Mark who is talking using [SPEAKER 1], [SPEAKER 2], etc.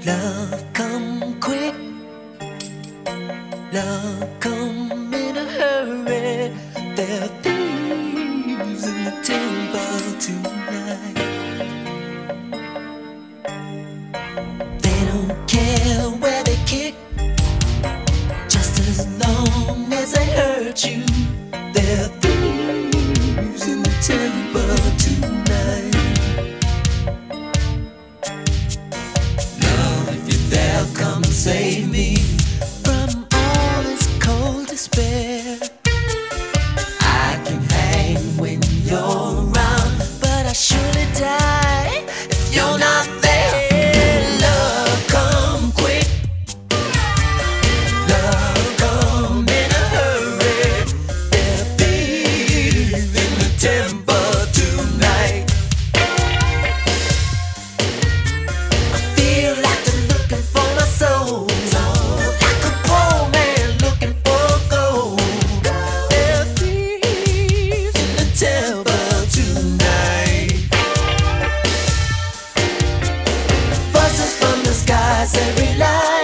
[SPEAKER 1] Love come quick, love come in a hurry. There are thieves in the temple tonight. They don't care where they kick, just as long as they hurt you. There are thieves in the temple tonight. Come save me from all this cold despair. I can hang when you're around, but I surely die if you're not there. Love come quick, love come in a hurry. There'll be in the temple tonight. I feel like I'm looking for my soul, like a poor man looking for gold. There are thieves in the temple tonight. Voices from the skies, every light.